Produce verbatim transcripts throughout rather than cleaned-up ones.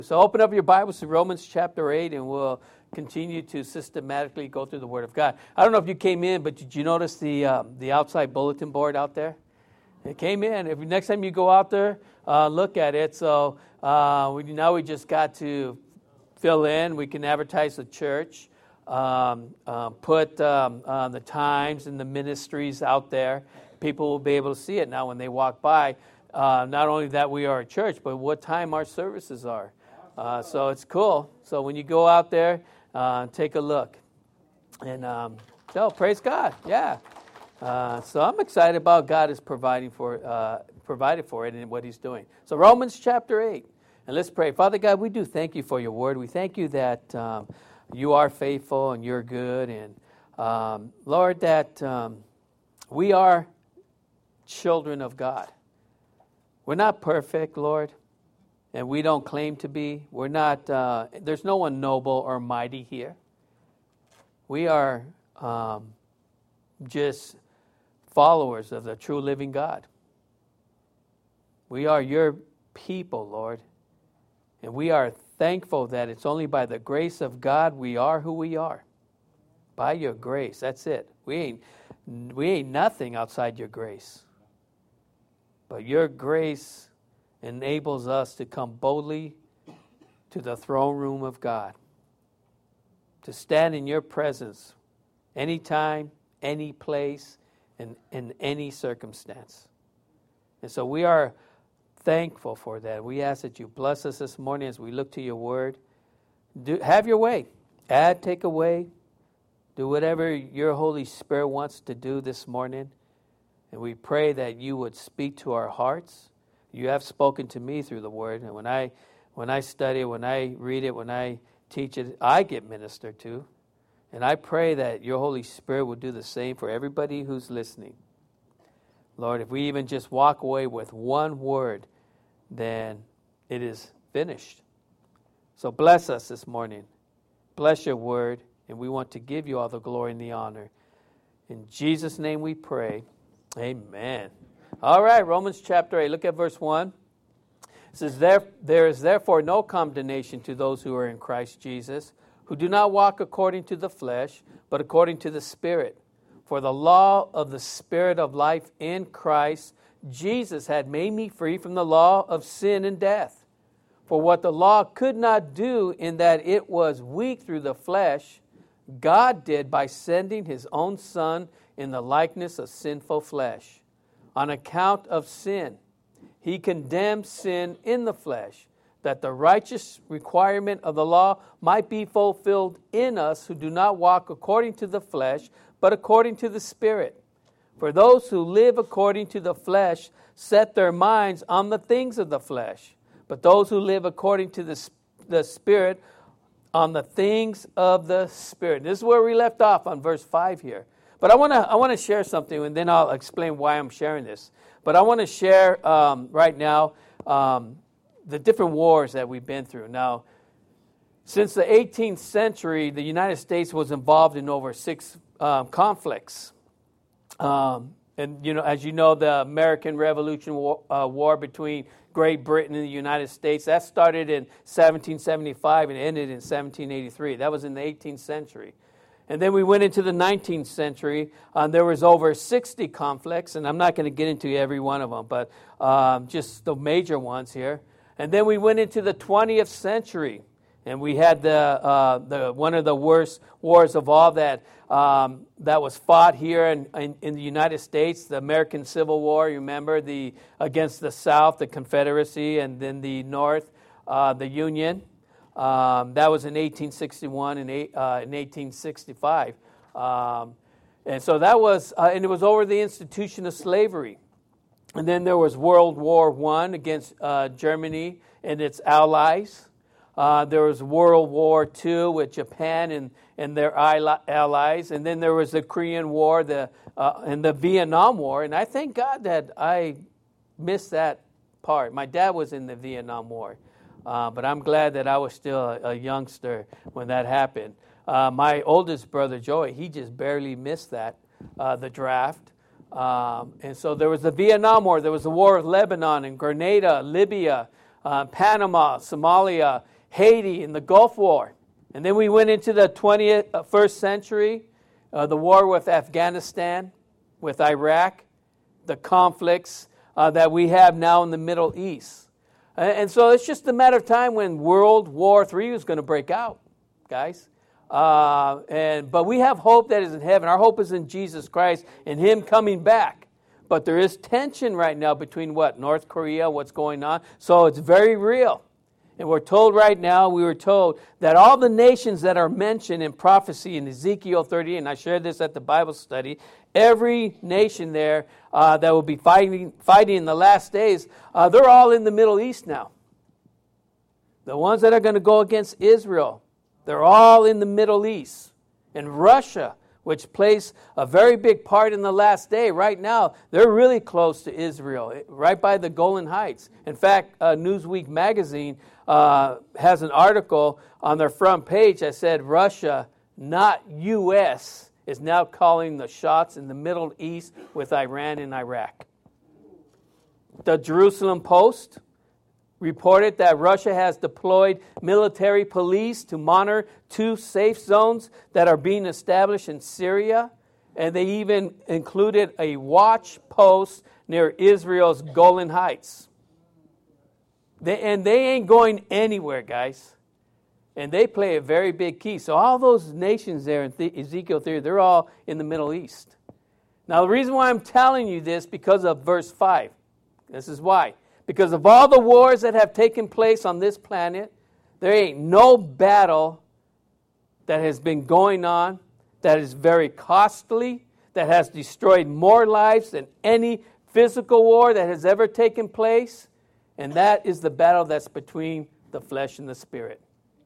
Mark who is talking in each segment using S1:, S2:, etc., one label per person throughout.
S1: So open up your Bibles to Romans chapter eight, and we'll continue to systematically go through the Word of God. I don't know if you came in, but did you notice the uh, the outside bulletin board out there? It came in. If next time you go out there, uh, look at it. So uh, we, now we just got to fill in. We can advertise the church, um, uh, put um, uh, the times and the ministries out there. People will be able to see it now when they walk by. Uh, not only that we are a church, but what time our services are. Uh, so it's cool. So when you go out there, uh, take a look. And um, so praise God. Yeah. Uh, so I'm excited about God is providing for uh, provided for it and what He's doing. So Romans chapter eight. And let's pray. Father God, we do thank you for your word. We thank you that um, you are faithful and you're good. And um, Lord, that um, we are children of God. We're not perfect, Lord. And we don't claim to be. We're not, uh, there's no one noble or mighty here. We are um, just followers of the true living God. We are your people, Lord. And we are thankful that it's only by the grace of God we are who we are. By your grace, that's it. We ain't, we ain't nothing outside your grace. But your grace enables us to come boldly to the throne room of God, to stand in your presence anytime, any place, and in any circumstance. And so we are thankful for that. We ask that you bless us this morning as we look to your word. Do, have your way. Add, take away. Do whatever your Holy Spirit wants to do this morning. And we pray that you would speak to our hearts. You have spoken to me through the word, and when I when I study, when I read it, when I teach it, I get ministered to. And I pray that your Holy Spirit will do the same for everybody who's listening. Lord, if we even just walk away with one word, then it is finished. So bless us this morning. Bless your word, and we want to give you all the glory and the honor. In Jesus' name we pray. Amen. All right, Romans chapter eight. Look at verse one. It says, there, there is therefore no condemnation to those who are in Christ Jesus, who do not walk according to the flesh, but according to the Spirit. For the law of the Spirit of life in Christ Jesus had made me free from the law of sin and death. For what the law could not do in that it was weak through the flesh, God did by sending His own Son in the likeness of sinful flesh. On account of sin, He condemned sin in the flesh, that the righteous requirement of the law might be fulfilled in us who do not walk according to the flesh, but according to the Spirit. For those who live according to the flesh set their minds on the things of the flesh, but those who live according to the, the Spirit on the things of the Spirit. This is where we left off on verse five here. But I want to I want to share something, and then I'll explain why I'm sharing this. But I want to share um, right now um, the different wars that we've been through. Now, since the eighteenth century, the United States was involved in over six um, conflicts. Um, and, you know, as you know, the American Revolution War, uh, war between Great Britain and the United States, that started in seventeen seventy-five and ended in seventeen eighty-three. That was in the eighteenth century. And then we went into the nineteenth century. Uh, there was over sixty conflicts, and I'm not going to get into every one of them, but um, just the major ones here. And then we went into the twentieth century, and we had the uh, the one of the worst wars of all that um, that was fought here in, in, in the United States, the American Civil War. You remember the against the South, the Confederacy, and then the North, uh, the Union. Um, that was in eighteen sixty-one and eight, uh, in eighteen sixty-five. Um, and so that was, uh, and it was over the institution of slavery. And then there was World War One against uh, Germany and its allies. Uh, there was World War Two with Japan and, and their allies. And then there was the Korean War the uh, and the Vietnam War. And I thank God that I missed that part. My dad was in the Vietnam War. Uh, but I'm glad that I was still a, a youngster when that happened. Uh, my oldest brother, Joey, he just barely missed that, uh, the draft. Um, and so there was the Vietnam War. There was the War of Lebanon and Grenada, Libya, uh, Panama, Somalia, Haiti, and the Gulf War. And then we went into the twenty-first century, uh, the war with Afghanistan, with Iraq, the conflicts uh, that we have now in the Middle East. And, and so it's just a matter of time when World War Three is going to break out, guys. Uh, and but we have hope that is in heaven. Our hope is in Jesus Christ and Him coming back. But there is tension right now between what? North Korea, what's going on. So it's very real. And we're told right now, we were told that all the nations that are mentioned in prophecy in Ezekiel thirty-eight, and I shared this at the Bible study, every nation there uh, that will be fighting, fighting in the last days, uh, they're all in the Middle East now. The ones that are going to go against Israel, they're all in the Middle East. And Russia, which plays a very big part in the last day, right now, they're really close to Israel, right by the Golan Heights. In fact, uh, Newsweek magazine uh, has an article on their front page that said Russia, not U S, is now calling the shots in the Middle East with Iran and Iraq. The Jerusalem Post reported that Russia has deployed military police to monitor two safe zones that are being established in Syria, and they even included a watch post near Israel's Golan Heights. They, and they ain't going anywhere, guys. And they play a very big key. So all those nations there in the- Ezekiel thirty, they're all in the Middle East. Now the reason why I'm telling you this, because of verse five. This is why. Because of all the wars that have taken place on this planet, there ain't no battle that has been going on that is very costly, that has destroyed more lives than any physical war that has ever taken place. And that is the battle that's between the flesh and the spirit.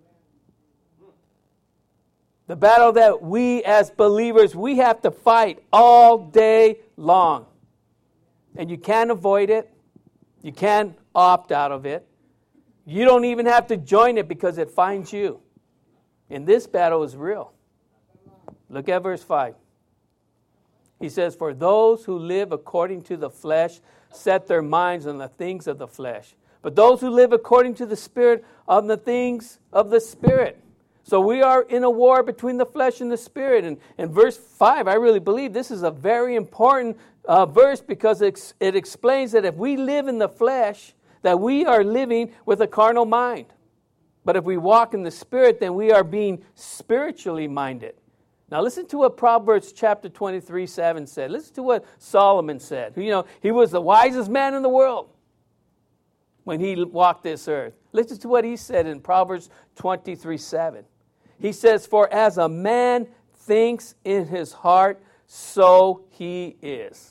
S1: The battle that we as believers, we have to fight all day long. And you can't avoid it. You can't opt out of it. You don't even have to join it because it finds you. And this battle is real. Look at verse five. He says, "For those who live according to the flesh set their minds on the things of the flesh. But those who live according to the Spirit on the things of the Spirit." So we are in a war between the flesh and the spirit. And in verse five, I really believe this is a very important uh, verse because it, it explains that if we live in the flesh, that we are living with a carnal mind. But if we walk in the Spirit, then we are being spiritually minded. Now listen to what Proverbs chapter twenty-three, seven said. Listen to what Solomon said. You know, he was the wisest man in the world when he walked this earth. Listen to what he said in Proverbs twenty-three, seven. He says, "For as a man thinks in his heart, so he is."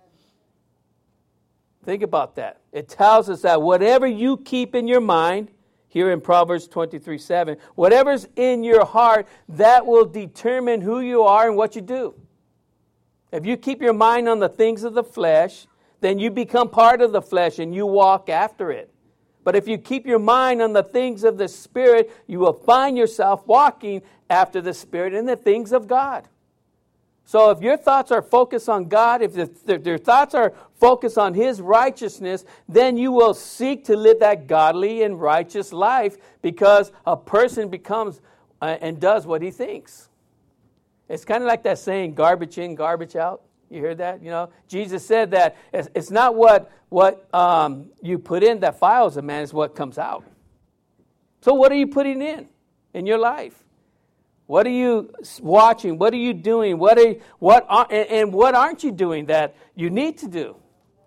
S1: Think about that. It tells us that whatever you keep in your mind, here in Proverbs twenty-three, seven, whatever's in your heart, that will determine who you are and what you do. If you keep your mind on the things of the flesh, then you become part of the flesh and you walk after it. But if you keep your mind on the things of the Spirit, you will find yourself walking after the Spirit and the things of God. So if your thoughts are focused on God, if the, your thoughts are focused on His righteousness, then you will seek to live that godly and righteous life because a person becomes uh, and does what he thinks. It's kind of like that saying, garbage in, garbage out. You heard that? You know, Jesus said that it's, it's not what, what um, you put in that files a man, it's what comes out. So what are you putting in in your life? What are you watching? What are you doing? What are what are, and, and what aren't you doing that you need to do?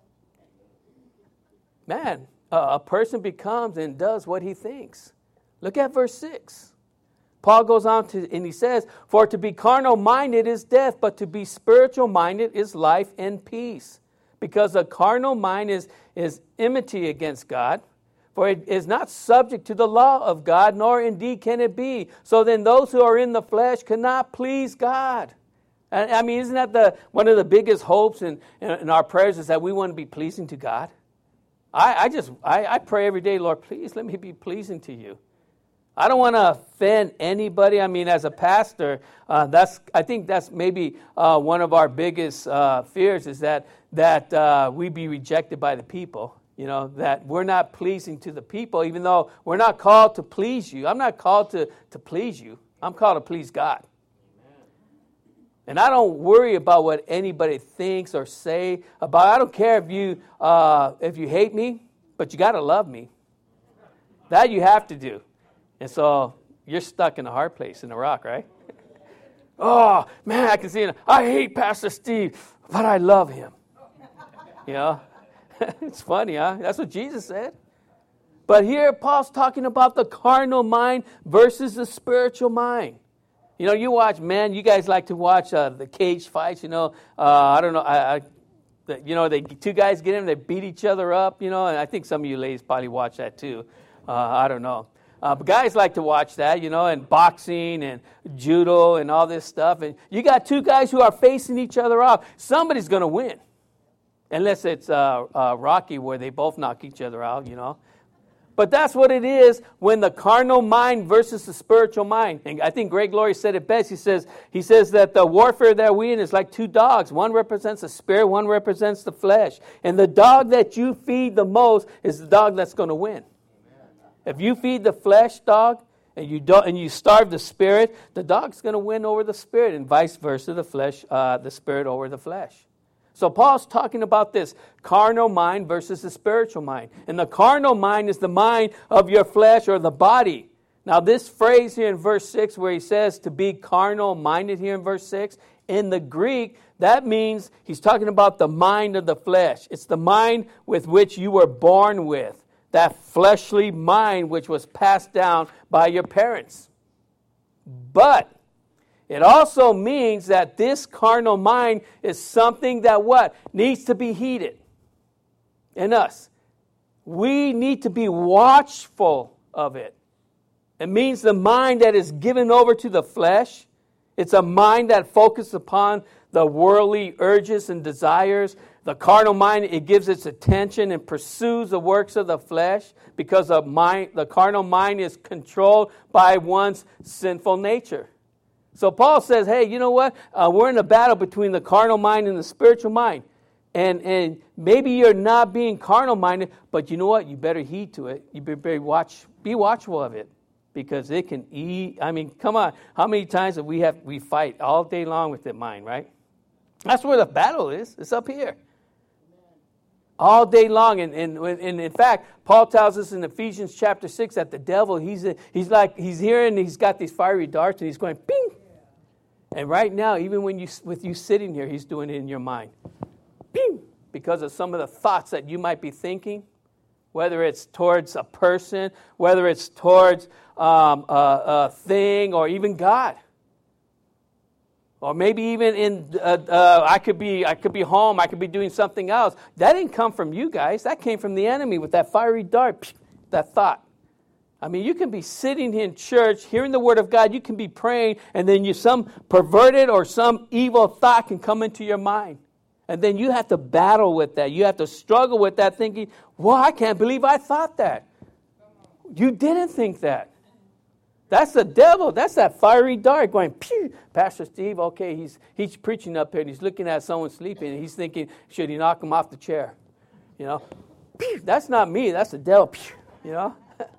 S1: Man, uh, a person becomes and does what he thinks. Look at verse six. Paul goes on to, and he says, "For to be carnal-minded is death, but to be spiritual-minded is life and peace. Because the carnal mind is, is enmity against God. For it is not subject to the law of God, nor indeed can it be. So then those who are in the flesh cannot please God." And, I mean, isn't that the one of the biggest hopes in, in, in our prayers is that we want to be pleasing to God? I, I just, I, I pray every day, Lord, please let me be pleasing to you. I don't want to offend anybody. I mean, as a pastor, uh, that's I think that's maybe uh, one of our biggest uh, fears is that, that uh, we be rejected by the people. You know, that we're not pleasing to the people, even though we're not called to please you. I'm not called to, to please you. I'm called to please God. Amen. And I don't worry about what anybody thinks or say about. I don't care if you uh, if you hate me, but you got to love me. That you have to do. And so you're stuck in a hard place, in a rock, right? Oh, man, I can see it. I hate Pastor Steve, but I love him. You know? It's funny, huh? That's what Jesus said. But here Paul's talking about the carnal mind versus the spiritual mind. You know, you watch, man, you guys like to watch uh, the cage fights, you know. Uh, I don't know, I, I, the, you know, they two guys get in, they beat each other up, you know, and I think some of you ladies probably watch that too. Uh, I don't know. Uh, but guys like to watch that, you know, and boxing and judo and all this stuff. And you got two guys who are facing each other off. Somebody's going to win. Unless it's uh, uh, Rocky where they both knock each other out, you know. But that's what it is when the carnal mind versus the spiritual mind. And I think Greg Laurie said it best. He says he says that the warfare that we in is like two dogs. One represents the spirit, one represents the flesh. And the dog that you feed the most is the dog that's going to win. If you feed the flesh dog and you don't, and you starve the spirit, the dog's going to win over the spirit, and vice versa, the flesh, uh, the spirit over the flesh. So Paul's talking about this carnal mind versus the spiritual mind. And the carnal mind is the mind of your flesh or the body. Now this phrase here in verse six where he says to be carnal minded here in verse six, in the Greek, that means he's talking about the mind of the flesh. It's the mind with which you were born with. That fleshly mind which was passed down by your parents. But it also means that this carnal mind is something that what? Needs to be heated in us. We need to be watchful of it. It means the mind that is given over to the flesh. It's a mind that focuses upon the worldly urges and desires. The carnal mind, it gives its attention and pursues the works of the flesh because the mind, the carnal mind is controlled by one's sinful nature. So Paul says, hey, you know what? Uh, we're in a battle between the carnal mind and the spiritual mind. And and maybe you're not being carnal minded, but you know what? You better heed to it. You better watch, be watchful of it. Because it can eat. I mean, come on. How many times have we have we fight all day long with that mind, right? That's where the battle is. It's up here. All day long. And, and, and in fact, Paul tells us in Ephesians chapter six that the devil, he's he's like, he's here and he's got these fiery darts and he's going, ping. And right now, even when you with you sitting here, he's doing it in your mind. Ping. Because of some of the thoughts that you might be thinking, whether it's towards a person, whether it's towards um, a, a thing, or even God. Or maybe even in, uh, uh, I could be, I could be home, I could be doing something else. That didn't come from you guys. That came from the enemy with that fiery dart, that thought. I mean, you can be sitting in church, hearing the word of God, you can be praying, and then you some perverted or some evil thought can come into your mind. And then you have to battle with that. You have to struggle with that thinking, well, I can't believe I thought that. You didn't think that. That's the devil. That's that fiery dart going, pew. Pastor Steve, okay, he's he's preaching up here and he's looking at someone sleeping and he's thinking, should he knock him off the chair? You know, pew. That's not me. That's the devil. Pew. You know.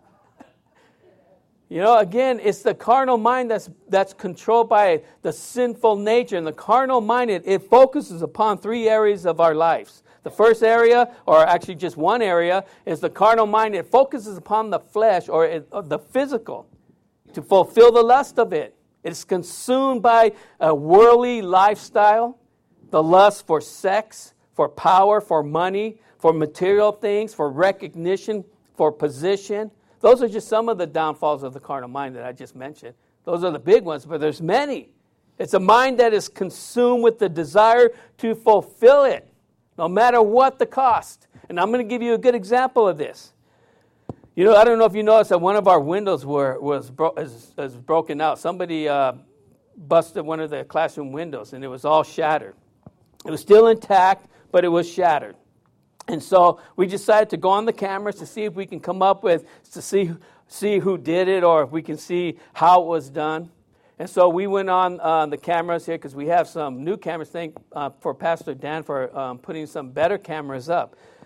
S1: You know, again, it's the carnal mind that's that's controlled by the sinful nature. And the carnal mind, it, it focuses upon three areas of our lives. The first area, or actually just one area, is the carnal mind. It focuses upon the flesh or it, or the physical to fulfill the lust of it. It's consumed by a worldly lifestyle, the lust for sex, for power, for money, for material things, for recognition, for position. Those are just some of the downfalls of the carnal mind that I just mentioned. Those are the big ones, but there's many. It's a mind that is consumed with the desire to fulfill it, no matter what the cost. And I'm going to give you a good example of this. You know, I don't know if you noticed that one of our windows were was, bro- is, is broken out. Somebody uh, busted one of the classroom windows, and it was all shattered. It was still intact, but it was shattered. And so we decided to go on the cameras to see if we can come up with, to see see who did it or if we can see how it was done. And so we went on uh, the cameras here because we have some new cameras. Thank uh, for Pastor Dan for um, putting some better cameras up.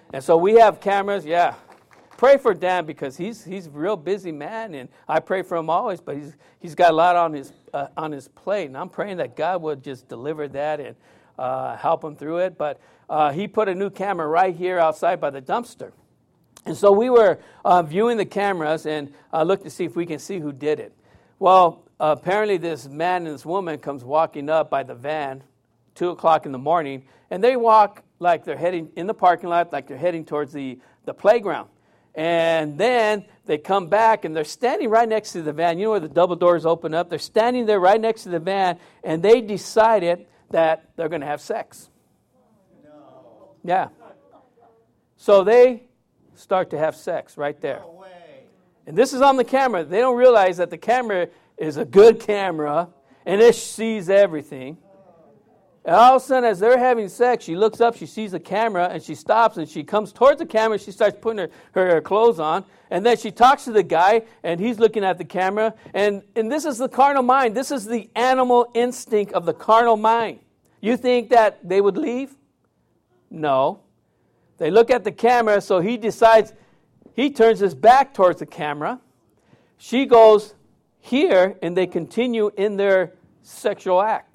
S1: And so we have cameras, yeah. Pray for Dan because he's he's a real busy man, and I pray for him always, but he's he's got a lot on his uh, on his plate, and I'm praying that God would just deliver that and uh, help him through it. But uh, he put a new camera right here outside by the dumpster. And so we were uh, viewing the cameras and uh, looked to see if we can see who did it. Well, uh, apparently this man and this woman comes walking up by the van, two o'clock in the morning, and they walk like they're heading in the parking lot, like they're heading towards the, the playground. And then they come back and they're standing right next to the van. You know where the double doors open up? They're standing there right next to the van, and they decided that they're going to have sex. No. Yeah. So they start to have sex right there. No way. And this is on the camera. They don't realize that the camera is a good camera, and it sees everything. And all of a sudden, as they're having sex, she looks up, she sees the camera, and she stops, and she comes towards the camera, she starts putting her, her, her clothes on, and then she talks to the guy, and he's looking at the camera, and, and this is the carnal mind. This is the animal instinct of the carnal mind. You think that they would leave? No. They look at the camera, so he decides, he turns his back towards the camera. She goes here, and they continue in their sexual act.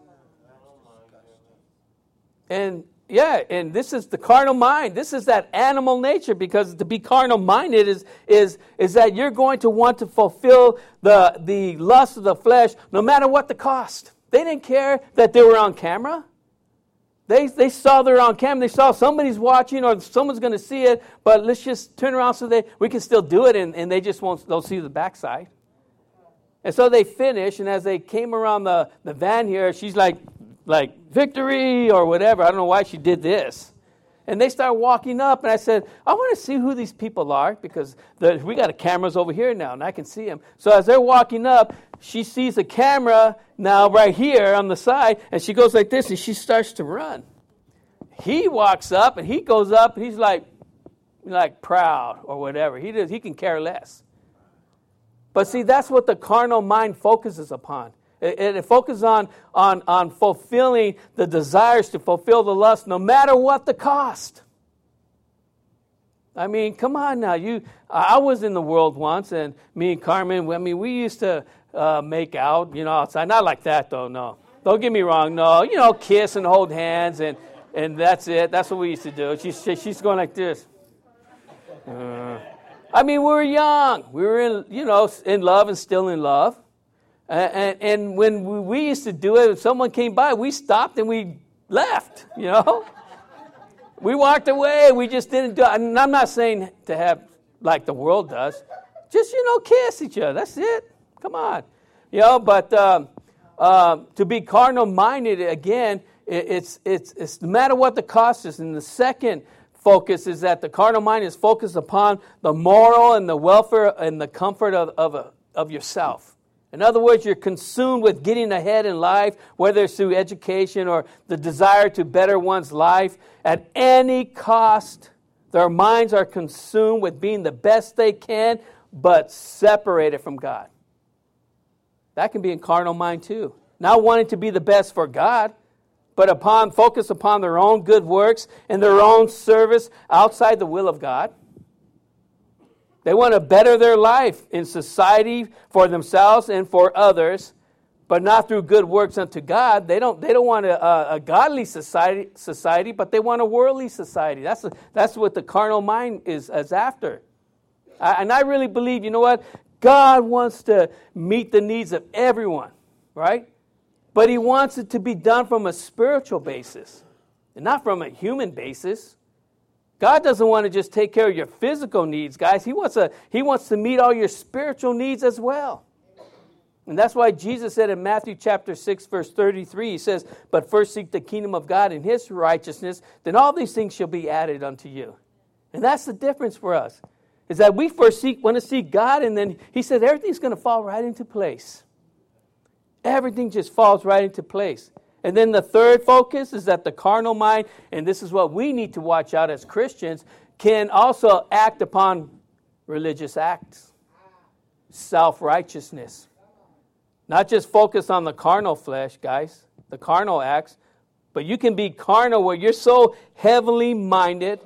S1: And yeah, and this is the carnal mind. This is that animal nature, because to be carnal minded is is is that you're going to want to fulfill the the lust of the flesh no matter what the cost. They didn't care that they were on camera. They they saw they're on camera. They saw somebody's watching or someone's going to see it, but let's just turn around so they we can still do it, and, and they just won't they'll see the backside. And so they finish, and as they came around the, the van here, she's like like victory or whatever. I don't know why she did this. And they start walking up, and I said, I want to see who these people are, because the, we got cameras over here now, and I can see them. So as they're walking up, she sees a camera now right here on the side, and she goes like this, and she starts to run. He walks up, and he goes up, and he's like, like proud or whatever. He does. He can care less. But see, that's what the carnal mind focuses upon. It, it focuses on, on, on fulfilling the desires to fulfill the lust, no matter what the cost. I mean, come on now. You, I was in the world once, and me and Carmen, I mean, we used to uh, make out, you know, outside. Not like that, though, no. Don't get me wrong, no. You know, kiss and hold hands, and, and that's it. That's what we used to do. She's, she's going like this. Uh, I mean, we were young. We were, in, you know, in love and still in love. And, and when we used to do it, if someone came by, we stopped and we left, you know. We walked away. We just didn't do it. And I'm not saying to have like the world does. Just, you know, kiss each other. That's it. Come on. You know, but um, uh, to be carnal-minded, again, it, it's, it's, it's no matter what the cost is. And the second focus is that the carnal mind is focused upon the moral and the welfare and the comfort of, of, of yourself. In other words, you're consumed with getting ahead in life, whether it's through education or the desire to better one's life. At any cost, their minds are consumed with being the best they can, but separated from God. That can be in carnal mind too. Not wanting to be the best for God, but upon focus upon their own good works and their own service outside the will of God. They want to better their life in society for themselves and for others, but not through good works unto God. They don't. They don't want a, a godly society, society, but they want a worldly society. That's a, that's what the carnal mind is, is after. I, and I really believe, you know what? God wants to meet the needs of everyone, right? But He wants it to be done from a spiritual basis, and not from a human basis. God doesn't want to just take care of your physical needs, guys. He wants to, he wants to meet all your spiritual needs as well. And that's why Jesus said in Matthew chapter six, verse thirty-three, He says, but first seek the kingdom of God and His righteousness, then all these things shall be added unto you. And that's the difference for us, is that we first seek, want to seek God, and then He said everything's going to fall right into place. Everything just falls right into place. And then the third focus is that the carnal mind, and this is what we need to watch out as Christians, can also act upon religious acts, self-righteousness. Not just focus on the carnal flesh, guys, the carnal acts, but you can be carnal where you're so heavenly minded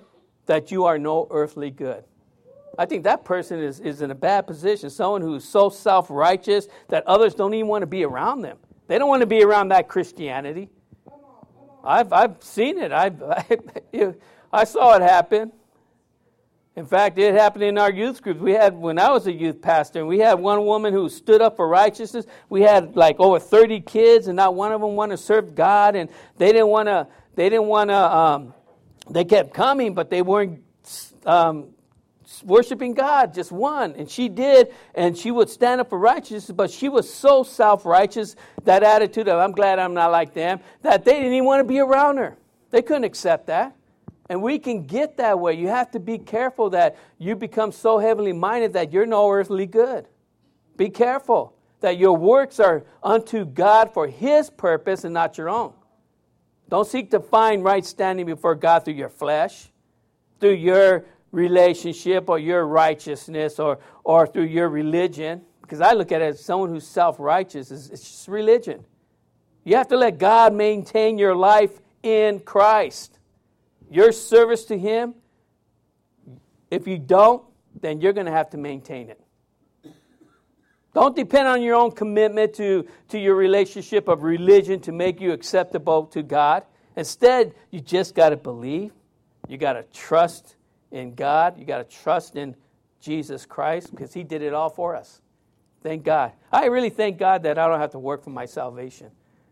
S1: that you are no earthly good. I think that person is, is in a bad position. Someone who's so self-righteous that others don't even want to be around them. They don't want to be around that Christianity. I've I've seen it. I've, I I saw it happen. In fact, it happened in our youth group. We had, when I was a youth pastor, and we had one woman who stood up for righteousness. We had like over thirty kids, and not one of them wanted to serve God, and they didn't want to. They didn't want to. Um, they kept coming, but they weren't um, worshiping God. Just one, and she did, and she would stand up for righteousness. But she was so self-righteous, that attitude of "I'm glad I'm not like them," that they didn't even want to be around her. They couldn't accept that. And we can get that way. You have to be careful that you become so heavenly minded that you're no earthly good. Be careful that your works are unto God for His purpose and not your own. Don't seek to find right standing before God through your flesh, through your relationship or your righteousness or, or through your religion. Because I look at it as someone who's self-righteous. It's, it's just religion. You have to let God maintain your life in Christ. Your service to Him, if you don't, then you're going to have to maintain it. Don't depend on your own commitment to, to your relationship of religion to make you acceptable to God. Instead, you just got to believe. You got to trust in God. You got to trust in Jesus Christ because He did it all for us. Thank God. I really thank God that I don't have to work for my salvation.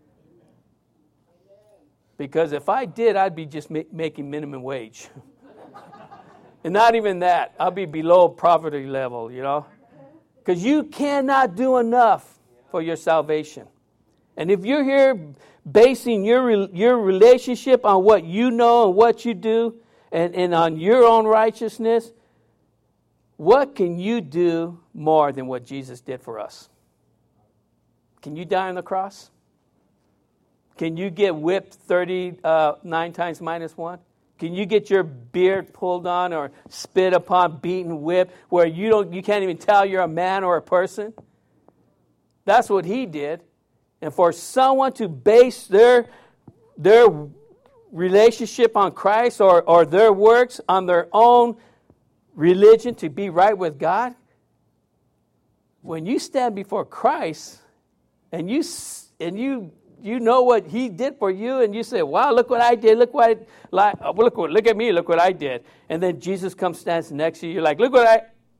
S1: Because if I did, I'd be just ma- making minimum wage. And not even that. I'll be below poverty level, you know. Because you cannot do enough for your salvation. And if you're here basing your re- your relationship on what you know and what you do and, and on your own righteousness, what can you do more than what Jesus did for us? Can you die on the cross? Can you get whipped thirty-nine times minus one? Can you get your beard pulled on or spit upon, beaten, whipped, where you don't, you can't even tell you're a man or a person? That's what He did. And for someone to base their, their relationship on Christ or, or their works on their own religion to be right with God, when you stand before Christ and you and you You know what He did for you, and you say, "Wow, look what I did! Look what, I, like, look what, look at me! Look what I did!" And then Jesus comes, stands next to you. You're like, "Look what I."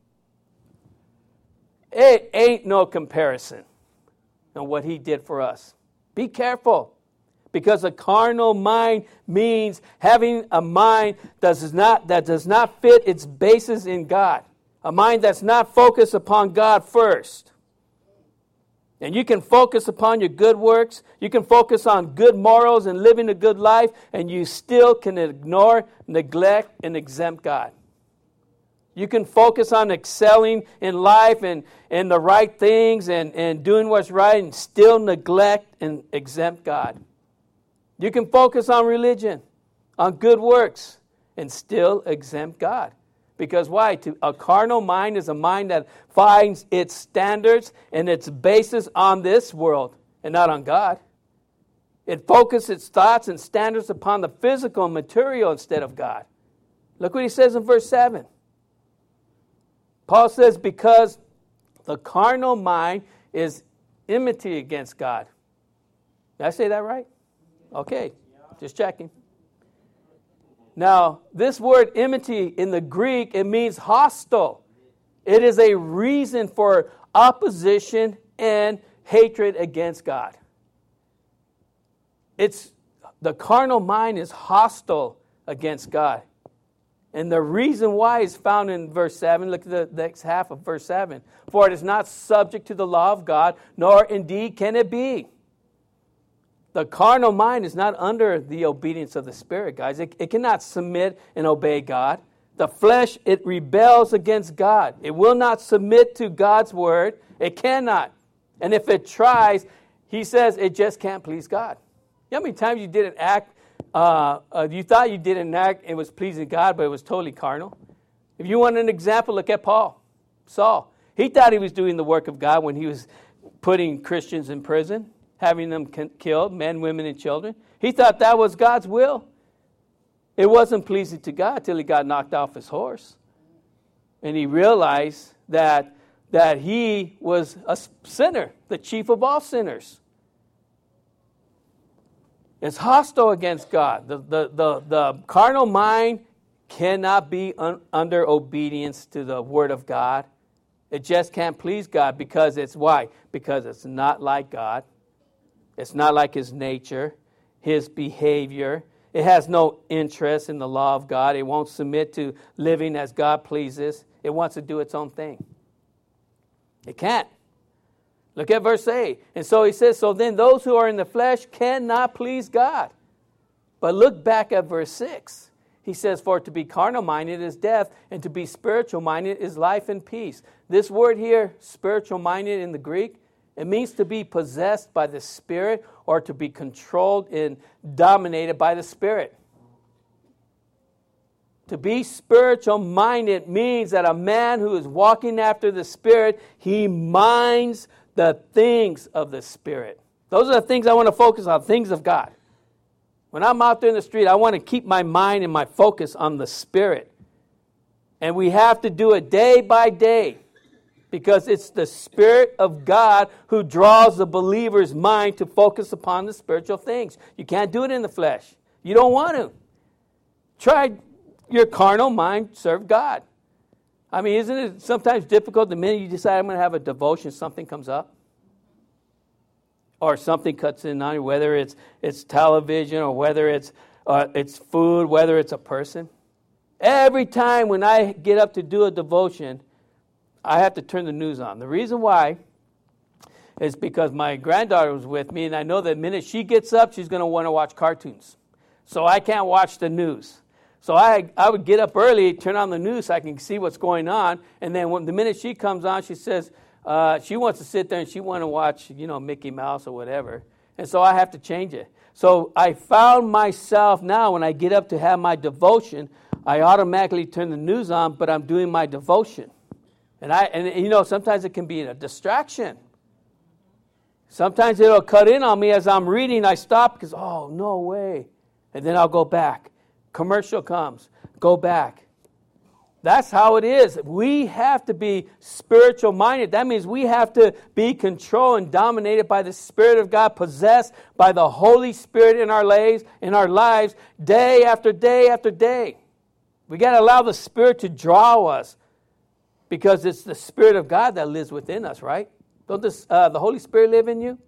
S1: It ain't no comparison on what He did for us. Be careful, because a carnal mind means having a mind that does not that does not fit its basis in God, a mind that's not focused upon God first. And you can focus upon your good works. You can focus on good morals and living a good life. And you still can ignore, neglect, and exempt God. You can focus on excelling in life and, and the right things and, and doing what's right and still neglect and exempt God. You can focus on religion, on good works, and still exempt God. Because why? To, a carnal mind is a mind that finds its standards and its basis on this world and not on God. It focuses its thoughts and standards upon the physical and material instead of God. Look what he says in verse seven. Paul says, because the carnal mind is enmity against God. Did I say that right? Okay, just checking. Now, this word enmity in the Greek, it means hostile. It is a reason for opposition and hatred against God. It's the carnal mind is hostile against God. And the reason why is found in verse seven. Look at the next half of verse seven. For it is not subject to the law of God, nor indeed can it be. The carnal mind is not under the obedience of the Spirit, guys. It, it cannot submit and obey God. The flesh, it rebels against God. It will not submit to God's word. It cannot. And if it tries, he says it just can't please God. You know how many times you did an act, uh, uh, you thought you did an act, it was pleasing God, but it was totally carnal? If you want an example, look at Paul, Saul. He thought he was doing the work of God when he was putting Christians in prison, having them killed, men, women, and children. He thought that was God's will. it wasn't pleasing to God till he got knocked off his horse. And he realized that, that he was a sinner, the chief of all sinners. It's hostile against God. The, the, the, the carnal mind cannot be un, under obedience to the word of God. It just can't please God because it's why? Because it's not like God. It's not like his nature, his behavior. It has no interest in the law of God. It won't submit to living as God pleases. It wants to do its own thing. It can't. Look at verse eight. And so he says, so then those who are in the flesh cannot please God. But look back at verse six. He says, for to be carnal-minded is death, and to be spiritual-minded is life and peace. This word here, spiritual-minded in the Greek, it means to be possessed by the Spirit or to be controlled and dominated by the Spirit. To be spiritual-minded means that a man who is walking after the Spirit, he minds the things of the Spirit. Those are the things I want to focus on, things of God. When I'm out there in the street, I want to keep my mind and my focus on the Spirit. And we have to do it day by day because it's the Spirit of God who draws the believer's mind to focus upon the spiritual things. You can't do it in the flesh. You don't want to. Try your carnal mind, serve God. I mean, isn't it sometimes difficult the minute you decide I'm going to have a devotion, something comes up? Or something cuts in on you, whether it's it's television or whether it's uh, it's food, whether it's a person. Every time when I get up to do a devotion, I have to turn the news on. The reason why is because my granddaughter was with me, and I know the minute she gets up, she's going to want to watch cartoons. So I can't watch the news. So I I would get up early, turn on the news so I can see what's going on, and then when the minute she comes on, she says, Uh, she wants to sit there and she wants to watch, you know, Mickey Mouse or whatever. And so I have to change it. So I found myself now when I get up to have my devotion, I automatically turn the news on, but I'm doing my devotion. And, I, and you know, sometimes it can be a distraction. Sometimes it'll cut in on me as I'm reading. I stop because, oh, no way. And then I'll go back. Commercial comes. Go back. That's how it is. We have to be spiritual-minded. That means we have to be controlled and dominated by the Spirit of God, possessed by the Holy Spirit in our lives, in our lives, day after day after day. We got to allow the Spirit to draw us, because it's the Spirit of God that lives within us, right? Don't this, uh, the Holy Spirit live in you?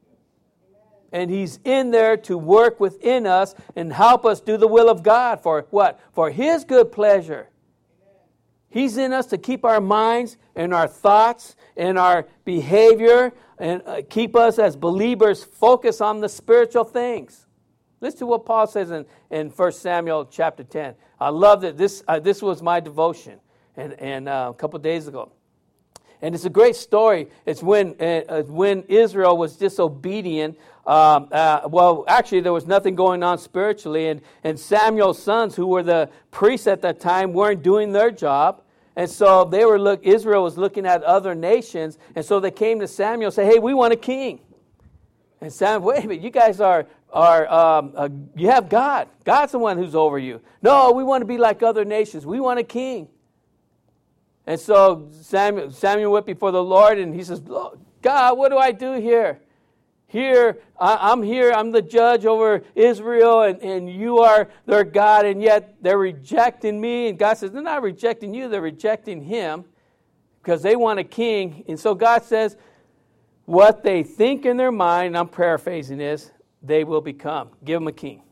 S1: And He's in there to work within us and help us do the will of God for what? For His good pleasure. He's in us to keep our minds and our thoughts and our behavior and uh, keep us as believers focused on the spiritual things. Listen to what Paul says in, in First Samuel chapter ten. I love that this uh, this was my devotion and, and uh, a couple of days ago. And it's a great story. It's when uh, when Israel was disobedient. Um, uh, well, actually, there was nothing going on spiritually. And, and Samuel's sons, who were the priests at that time, weren't doing their job. And so they were look. Israel was looking at other nations. And so they came to Samuel and said, hey, we want a king. And Samuel, wait a minute, you guys are, are um, uh, you have God. God's the one who's over you. No, we want to be like other nations. We want a king. And so Samuel, Samuel went before the Lord, and he says, God, what do I do here? Here, I, I'm here, I'm the judge over Israel, and, and you are their God, and yet they're rejecting me. And God says, they're not rejecting you, they're rejecting him, because they want a king. And so God says, what they think in their mind, I'm paraphrasing this, they will become. Give them a king.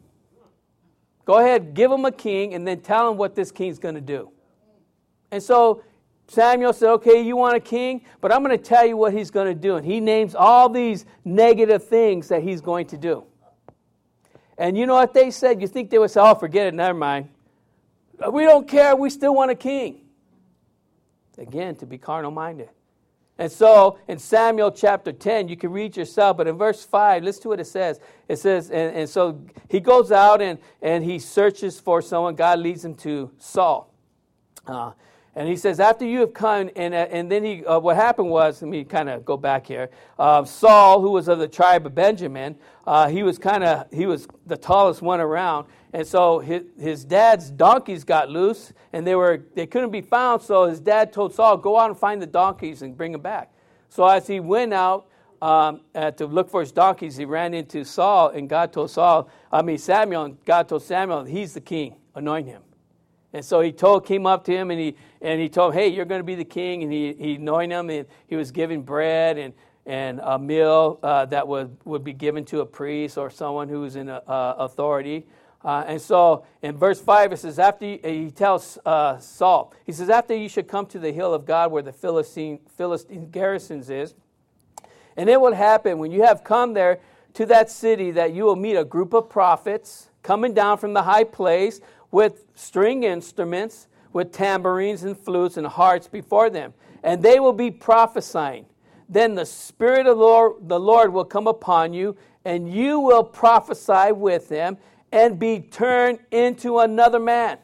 S1: Go ahead, give them a king, and then tell them what this king's going to do. And so Samuel said, okay, you want a king, but I'm going to tell you what he's going to do. And he names all these negative things that he's going to do. And you know what they said? You think they would say, oh, forget it, never mind. We don't care, we still want a king. Again, to be carnal-minded. And so in Samuel chapter ten, you can read yourself, but in verse five, listen to what it says. It says, and, and so he goes out and, and he searches for someone. God leads him to Saul. Uh, And he says, after you have come, and uh, and then he, uh, what happened was, let me kind of go back here. Uh, Saul, who was of the tribe of Benjamin, uh, he was kind of, he was the tallest one around. And so his, his dad's donkeys got loose, and they were they couldn't be found. So his dad told Saul, go out and find the donkeys and bring them back. So as he went out um, uh, to look for his donkeys, he ran into Saul, and God told Saul, I mean Samuel, and God told Samuel, he's the king, anoint him. And so he told, came up to him, and he and he told him, hey, you're going to be the king. And he, he anointed him, and he was given bread and, and a meal uh, that would, would be given to a priest or someone who was in a, uh, authority. Uh, and so in verse five, it says, after you, he tells uh, Saul, he says, after you should come to the hill of God where the Philistine, Philistine garrisons is. And it will happen when you have come there to that city that you will meet a group of prophets coming down from the high place with string instruments, with tambourines and flutes and harps before them. And they will be prophesying. Then the Spirit of the Lord, the Lord will come upon you, and you will prophesy with them and be turned into another man.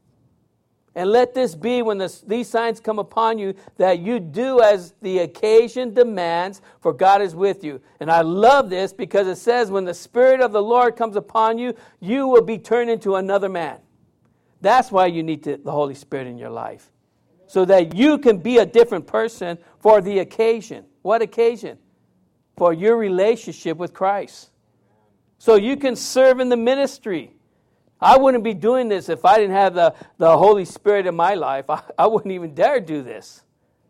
S1: And let this be when this, these signs come upon you, that you do as the occasion demands, for God is with you. And I love this because it says when the Spirit of the Lord comes upon you, you will be turned into another man. That's why you need to, the Holy Spirit in your life. So that you can be a different person for the occasion. What occasion? For your relationship with Christ. So you can serve in the ministry. I wouldn't be doing this if I didn't have the, the Holy Spirit in my life. I, I wouldn't even dare do this.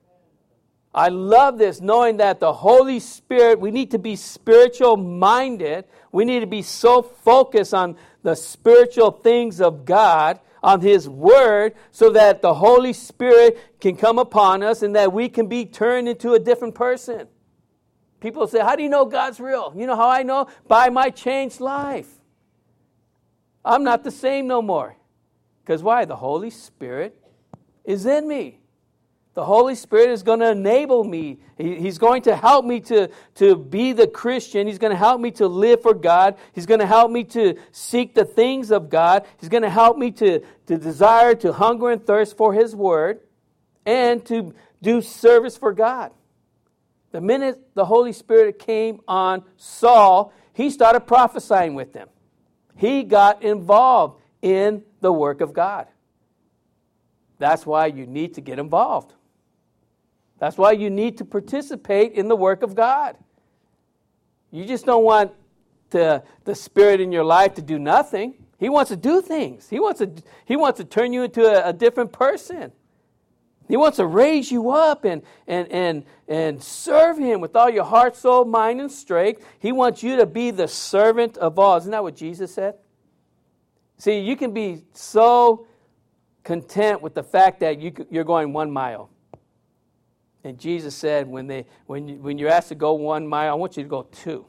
S1: I love this, knowing that the Holy Spirit, we need to be spiritual minded. We need to be so focused on the spiritual things of God, on His Word, so that the Holy Spirit can come upon us and that we can be turned into a different person. People say, how do you know God's real? You know how I know? By my changed life. I'm not the same no more. Because why? The Holy Spirit is in me. The Holy Spirit is going to enable me. He, he's going to help me to, to be the Christian. He's going to help me to live for God. He's going to help me to seek the things of God. He's going to help me to, to desire, to hunger and thirst for His Word, and to do service for God. The minute the Holy Spirit came on Saul, he started prophesying with them. He got involved in the work of God. That's why you need to get involved. That's why you need to participate in the work of God. You just don't want to, the Spirit in your life to do nothing. He wants to do things. He wants to, he wants to turn you into a, a different person. He wants to raise you up and, and, and, and serve Him with all your heart, soul, mind, and strength. He wants you to be the servant of all. Isn't that what Jesus said? See, you can be so content with the fact that you, you're going one mile. And Jesus said, when they when you, when you're asked to go one mile, I want you to go two.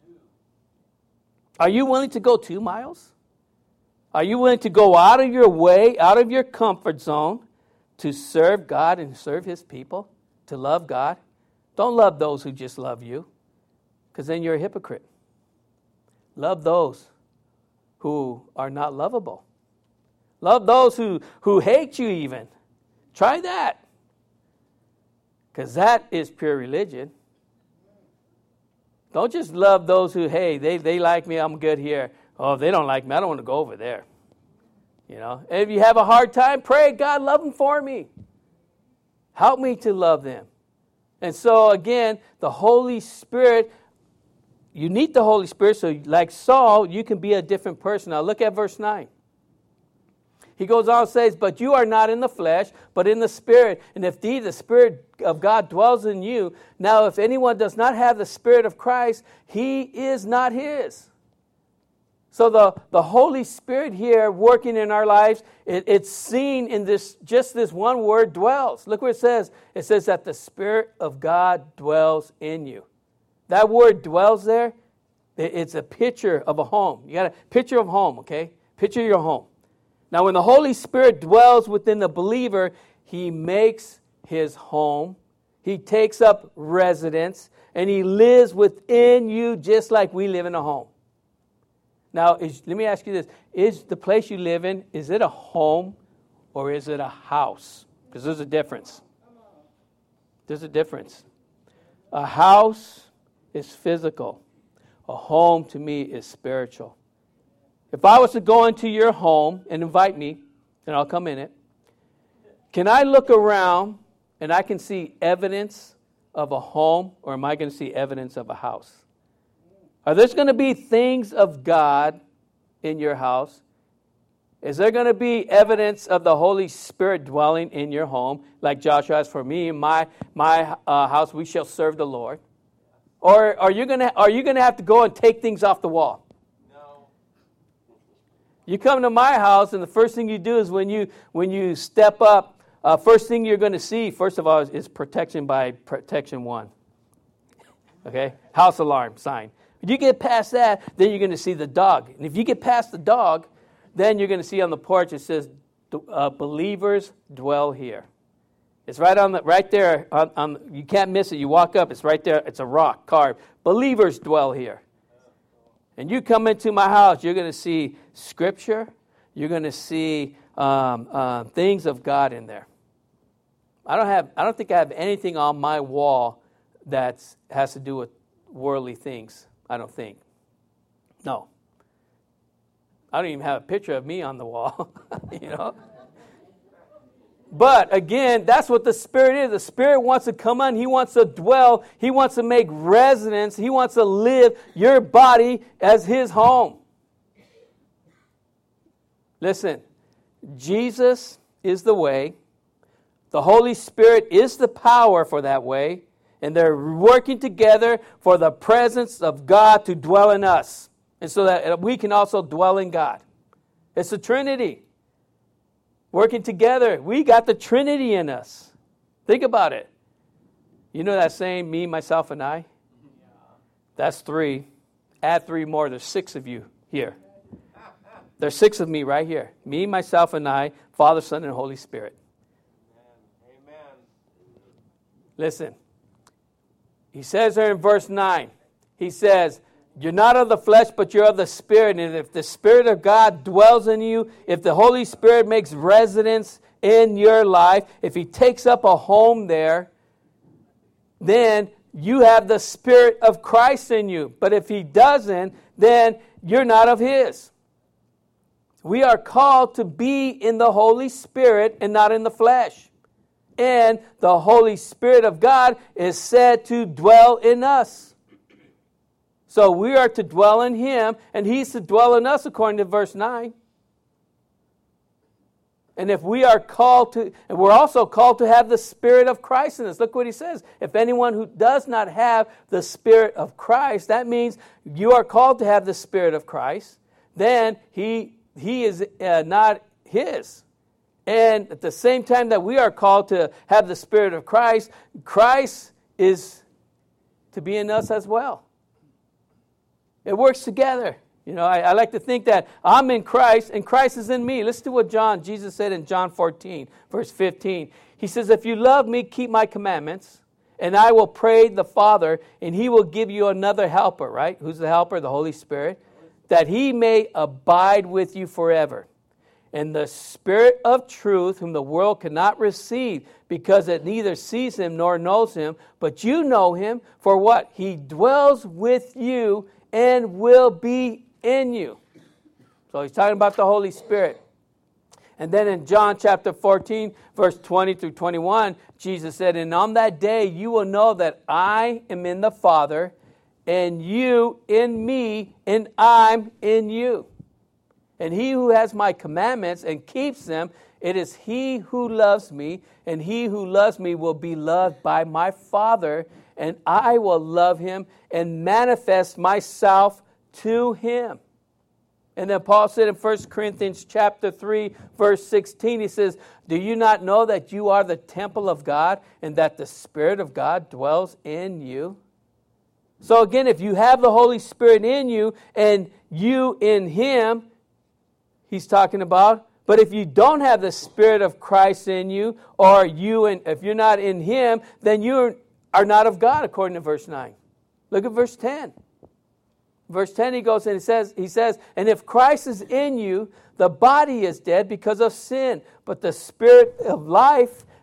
S1: Are you willing to go two miles? Are you willing to go out of your way, out of your comfort zone, to serve God and serve His people, to love God? Don't love those who just love you, because then you're a hypocrite. Love those who are not lovable. Love those who, who hate you even. Try that. Because that is pure religion. Don't just love those who, hey, they, they like me, I'm good here. Oh, if they don't like me, I don't want to go over there. You know, and if you have a hard time, pray, God, love them for me. Help me to love them. And so, again, the Holy Spirit, you need the Holy Spirit, so like Saul, you can be a different person. Now, look at verse nine. He goes on and says, but you are not in the flesh, but in the Spirit. And if indeed the Spirit of God dwells in you, now if anyone does not have the Spirit of Christ, he is not His. So the, the Holy Spirit here working in our lives, it, it's seen in this just this one word, dwells. Look what it says. It says that the Spirit of God dwells in you. That word dwells there, it, it's a picture of a home. You got a picture of home, okay? Picture your home. Now when the Holy Spirit dwells within the believer, He makes His home. He takes up residence, and He lives within you just like we live in a home. Now, is, let me ask you this. Is the place you live in, is it a home or is it a house? Because there's a difference. There's a difference. A house is physical. A home to me is spiritual. If I was to go into your home and invite me, and I'll come in it, can I look around and I can see evidence of a home, or am I going to see evidence of a house? Are there going to be things of God in your house? Is there going to be evidence of the Holy Spirit dwelling in your home? Like Joshua has for me, in my, my uh, house, we shall serve the Lord. Or are you going to are you going to have to go and take things off the wall? No. You come to my house, and the first thing you do is when you when you step up, uh, first thing you're going to see, first of all, is, is protection by protection one. Okay? House alarm sign. When you get past that, then you're going to see the dog. And if you get past the dog, then you're going to see on the porch it says, uh, "Believers dwell here." It's right on the right there. On, on, you can't miss it. You walk up, it's right there. It's a rock carved. Believers dwell here. And you come into my house, you're going to see Scripture. You're going to see um, uh, things of God in there. I don't have. I don't think I have anything on my wall that has to do with worldly things. I don't think. No. I don't even have a picture of me on the wall. You know. But again, that's what the Spirit is. The Spirit wants to come on. He wants to dwell. He wants to make residence. He wants to live your body as His home. Listen, Jesus is the way. The Holy Spirit is the power for that way. And they're working together for the presence of God to dwell in us. And so that we can also dwell in God. It's the Trinity. Working together. We got the Trinity in us. Think about it. You know that saying, me, myself, and I? That's three. Add three more. There's six of you here. There's six of me right here. Me, myself, and I, Father, Son, and Holy Spirit. Amen. Listen. He says there in verse nine, he says, you're not of the flesh, but you're of the Spirit. And if the Spirit of God dwells in you, if the Holy Spirit makes residence in your life, if He takes up a home there, then you have the Spirit of Christ in you. But if He doesn't, then you're not of His. We are called to be in the Holy Spirit and not in the flesh. And the Holy Spirit of God is said to dwell in us. So we are to dwell in Him, and He's to dwell in us, according to verse nine. And if we are called to, and we're also called to have the Spirit of Christ in us. Look what He says. If anyone who does not have the Spirit of Christ, that means you are called to have the Spirit of Christ, then He, he is uh, not His. And at the same time that we are called to have the Spirit of Christ, Christ is to be in us as well. It works together. You know, I, I like to think that I'm in Christ and Christ is in me. Listen to what John, Jesus said in John fourteen, verse fifteen. He says, if you love me, keep my commandments, and I will pray the Father, and He will give you another helper, right? Who's the helper? The Holy Spirit. That He may abide with you forever. And the Spirit of truth, whom the world cannot receive, because it neither sees Him nor knows Him, but you know Him, for what? He dwells with you and will be in you. So He's talking about the Holy Spirit. And then in John chapter fourteen, verse twenty through twenty-one, Jesus said, and on that day you will know that I am in the Father, and you in me, and I'm in you. And he who has my commandments and keeps them, it is he who loves me, and he who loves me will be loved by my Father, and I will love him and manifest myself to him. And then Paul said in First Corinthians chapter three, verse sixteen, he says, do you not know that you are the temple of God and that the Spirit of God dwells in you? So again, if you have the Holy Spirit in you and you in Him, he's talking about. But if you don't have the Spirit of Christ in you, or you and if you're not in Him, then you are not of God, according to verse nine. Look at verse ten. Verse ten, he goes and he says, he says, and if Christ is in you, the body is dead because of sin, but the Spirit of life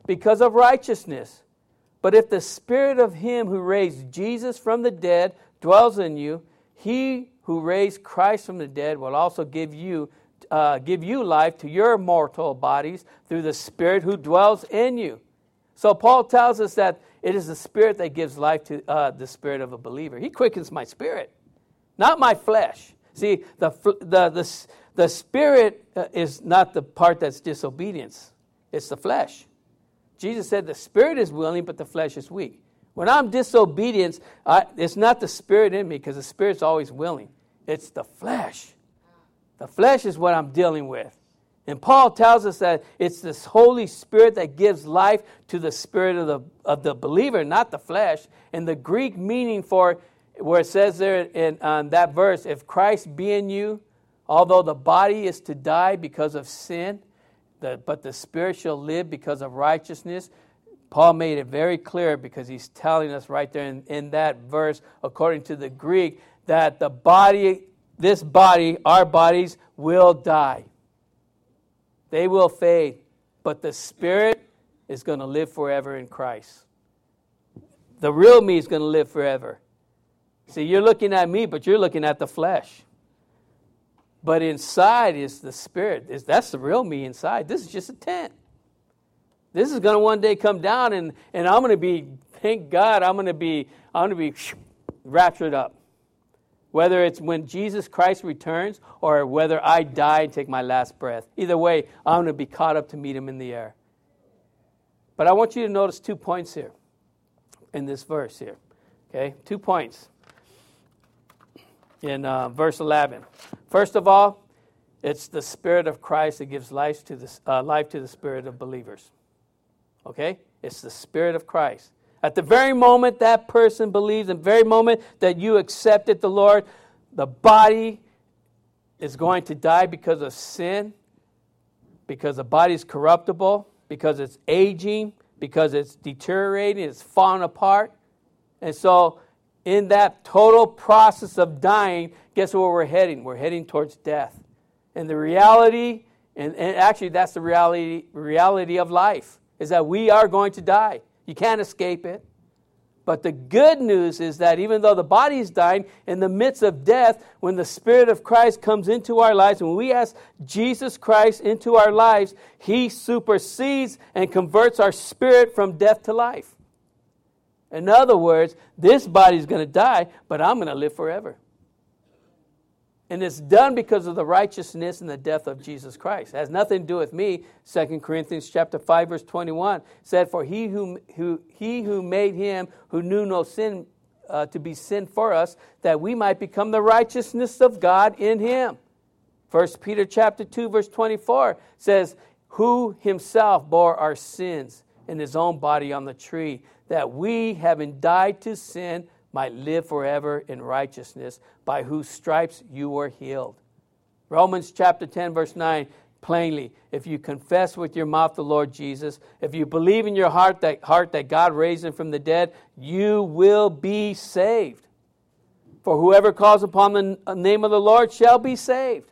S1: because of righteousness. But if the Spirit of him who raised Jesus from the dead dwells in you, he who raised Christ from the dead will also give you uh, give you life to your mortal bodies through the Spirit who dwells in you. So Paul tells us that it is the Spirit that gives life to uh, the spirit of a believer. He quickens my spirit, not my flesh. See, the the the, the Spirit is not the part that's disobedience. It's the flesh. Jesus said the Spirit is willing, but the flesh is weak. When I'm disobedient, I, it's not the Spirit in me, because the Spirit's always willing. It's the flesh. The flesh is what I'm dealing with. And Paul tells us that it's this Holy Spirit that gives life to the spirit of the of the believer, not the flesh. And the Greek meaning for where it says there in um, that verse, if Christ be in you, although the body is to die because of sin, the, but the spirit shall live because of righteousness. Paul made it very clear, because he's telling us right there in, in that verse, according to the Greek, that the body, this body, our bodies will die. They will fade, but the spirit is going to live forever in Christ. The real me is going to live forever. See, you're looking at me, but you're looking at the flesh. But inside is the Spirit. That's the real me inside. This is just a tent. This is going to one day come down, and, and I'm going to be, thank God, I'm going to be, I'm going to be raptured up. Whether it's when Jesus Christ returns or whether I die and take my last breath. Either way, I'm going to be caught up to meet him in the air. But I want you to notice two points here in this verse here. Okay, two points. In uh, verse eleven. First of all, it's the Spirit of Christ that gives life to the, uh, life to the spirit of believers. Okay? It's the Spirit of Christ. At the very moment that person believes, the very moment that you accepted the Lord, the body is going to die because of sin, because the body is corruptible, because it's aging, because it's deteriorating, it's falling apart. And so in that total process of dying, guess where we're heading? We're heading towards death. And the reality, and, and actually that's the reality, reality of life, is that we are going to die. You can't escape it. But the good news is that even though the body is dying, in the midst of death, when the Spirit of Christ comes into our lives, when we ask Jesus Christ into our lives, He supersedes and converts our spirit from death to life. In other words, this body is going to die, but I'm going to live forever. And it's done because of the righteousness and the death of Jesus Christ. It has nothing to do with me. Second Corinthians chapter five, verse twenty-one said, For he who, who, he who made him who knew no sin uh, to be sin for us, that we might become the righteousness of God in him. First Peter chapter two, verse twenty-four says, Who himself bore our sins in his own body on the tree, that we, having died to sin, might live forever in righteousness, by whose stripes you were healed. Romans chapter ten, verse nine, plainly, if you confess with your mouth the Lord Jesus, if you believe in your heart that, heart that God raised him from the dead, you will be saved. For whoever calls upon the name of the Lord shall be saved.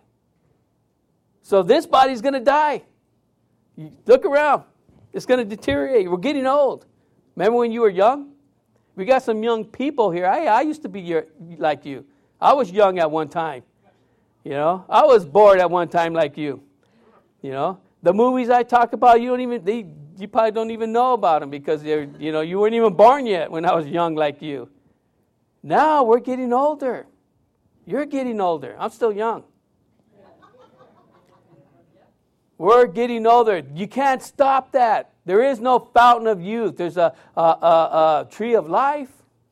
S1: So this body's going to die. You look around. It's going to deteriorate. We're getting old. Remember when you were young? We got some young people here. I, I used to be your, like you. I was young at one time. You know, I was bored at one time like you. You know, the movies I talk about, you don't even, they, you probably don't even know about them because they're, you know, you weren't even born yet when I was young like you. Now we're getting older. You're getting older. I'm still young. We're getting older. You can't stop that. There is no fountain of youth. There's a, a, a, a tree of life.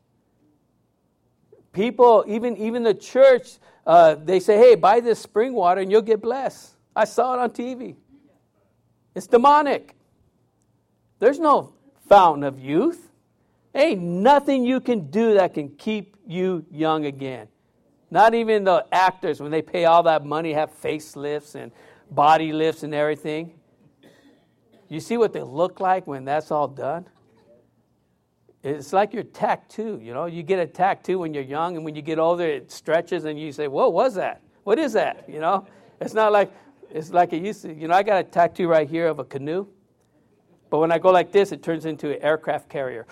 S1: People, even, even the church, uh, they say, hey, buy this spring water and you'll get blessed. I saw it on T V. It's demonic. There's no fountain of youth. Ain't nothing you can do that can keep you young again. Not even the actors, when they pay all that money, have facelifts and body lifts and everything. You see what they look like when that's all done? It's like your tattoo, you know. You get a tattoo when you're young, and when you get older, it stretches, and you say, what was that? What is that? You know? It's not like, it's like it used to. You know, I got a tattoo right here of a canoe. But when I go like this, it turns into an aircraft carrier.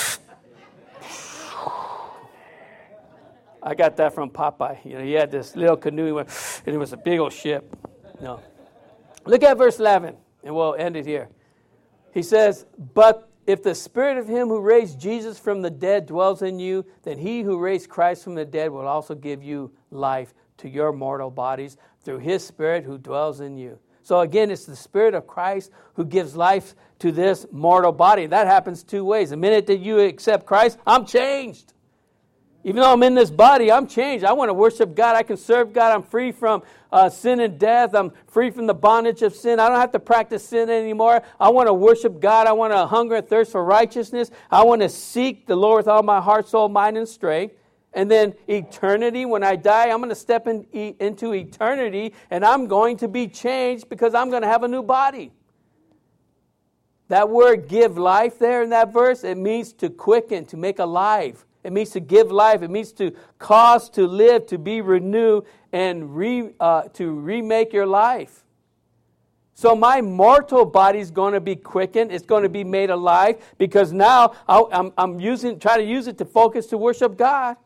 S1: I got that from Popeye. You know, he had this little canoe, he went, and it was a big old ship. No. Look at verse eleven, and we'll end it here. He says, but if the spirit of him who raised Jesus from the dead dwells in you, then he who raised Christ from the dead will also give you life to your mortal bodies through his spirit who dwells in you. So again, it's the Spirit of Christ who gives life to this mortal body. That happens two ways. The minute that you accept Christ, I'm changed. Even though I'm in this body, I'm changed. I want to worship God. I can serve God. I'm free from uh, sin and death. I'm free from the bondage of sin. I don't have to practice sin anymore. I want to worship God. I want to hunger and thirst for righteousness. I want to seek the Lord with all my heart, soul, mind, and strength. And then eternity, when I die, I'm going to step in, e- into eternity, and I'm going to be changed because I'm going to have a new body. That word give life there in that verse, it means to quicken, to make alive. It means to give life. It means to cause to live, to be renewed, and re, uh, to remake your life. So my mortal body is going to be quickened. It's going to be made alive because now I'll, I'm, I'm using, try to use it to focus to worship God.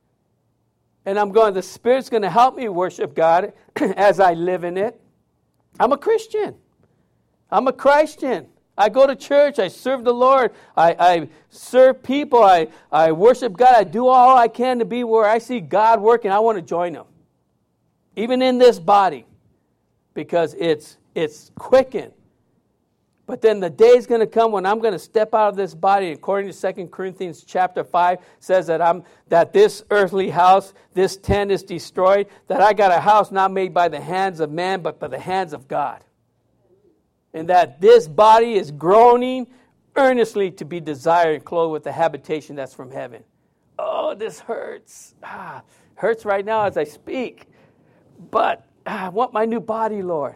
S1: And I'm going, the Spirit's going to help me worship God as I live in it. I'm a Christian. I'm a Christian. I go to church. I serve the Lord. I, I serve people. I, I worship God. I do all I can to be where I see God working. I want to join Him. Even in this body. Because it's it's quickened. But then the day is going to come when I'm going to step out of this body. According to Second Corinthians chapter five, says that I'm that this earthly house, this tent is destroyed, that I got a house not made by the hands of man, but by the hands of God. And that this body is groaning earnestly to be desired and clothed with the habitation that's from heaven. Oh, this hurts. Ah, hurts right now as I speak. But ah, I want my new body, Lord.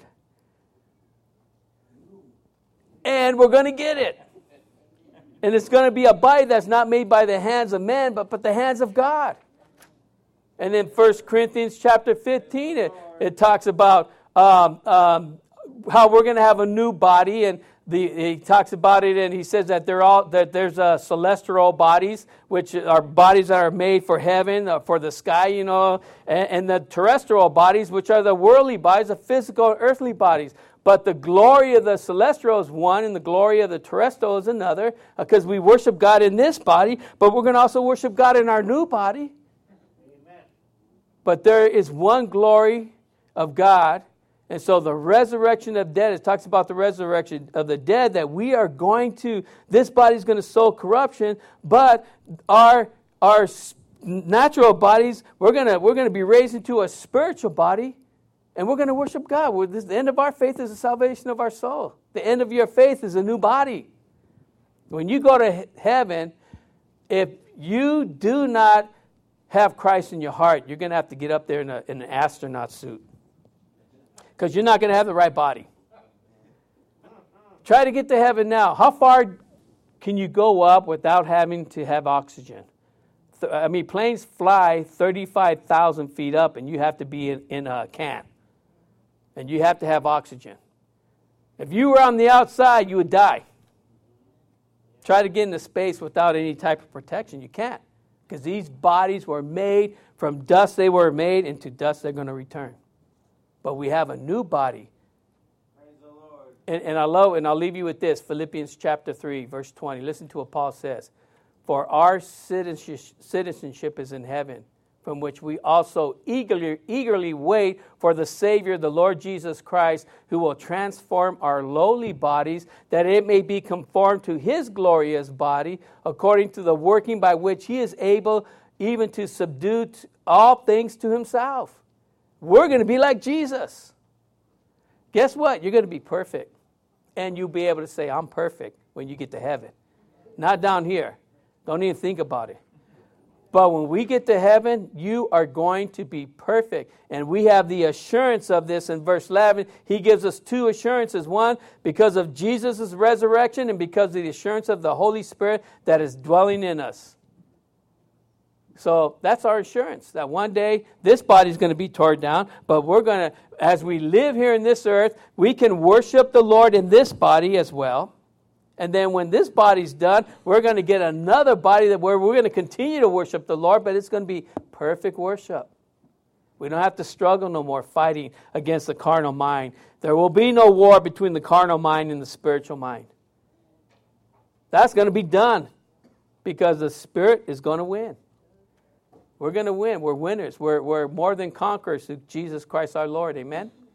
S1: And we're going to get it. And it's going to be a body that's not made by the hands of man, but by the hands of God. And in First Corinthians chapter fifteen, it, it talks about um, um, how we're going to have a new body. And the, he talks about it, and he says that they're all that there's uh, celestial bodies, which are bodies that are made for heaven, uh, for the sky, you know, and, and the terrestrial bodies, which are the worldly bodies, the physical, earthly bodies. But the glory of the celestial is one, and the glory of the terrestrial is another, because we worship God in this body, but we're going to also worship God in our new body. Amen. But there is one glory of God, and so the resurrection of dead, it talks about the resurrection of the dead, that we are going to, this body is going to sow corruption, but our our natural bodies, we're going to we're going to be raised into a spiritual body. And we're going to worship God. The end of our faith is the salvation of our soul. The end of your faith is a new body. When you go to heaven, if you do not have Christ in your heart, you're going to have to get up there in, a, in an astronaut suit. Because you're not going to have the right body. Try to get to heaven now. How far can you go up without having to have oxygen? I mean, planes fly thirty-five thousand feet up, and you have to be in, in a can. And you have to have oxygen. If you were on the outside, you would die. Try to get into space without any type of protection. You can't. Because these bodies were made from dust they were made, and to dust they're going to return. But we have a new body. Praise the Lord. And, and I love, and I'll leave you with this, Philippians chapter three, verse twenty. Listen to what Paul says. For our citizenship is in heaven, from which we also eagerly, eagerly wait for the Savior, the Lord Jesus Christ, who will transform our lowly bodies, that it may be conformed to His glorious body, according to the working by which He is able even to subdue all things to Himself. We're going to be like Jesus. Guess what? You're going to be perfect. And you'll be able to say, I'm perfect when you get to heaven. Not down here. Don't even think about it. But when we get to heaven, you are going to be perfect. And we have the assurance of this in verse eleven. He gives us two assurances. One, because of Jesus' resurrection, and because of the assurance of the Holy Spirit that is dwelling in us. So that's our assurance, that one day this body is going to be torn down, but we're going to, as we live here in this earth, we can worship the Lord in this body as well. And then when this body's done, we're going to get another body that where we're going to continue to worship the Lord, but it's going to be perfect worship. We don't have to struggle no more fighting against the carnal mind. There will be no war between the carnal mind and the spiritual mind. That's going to be done because the Spirit is going to win. We're going to win. We're winners. We're, we're more than conquerors through Jesus Christ our Lord. Amen?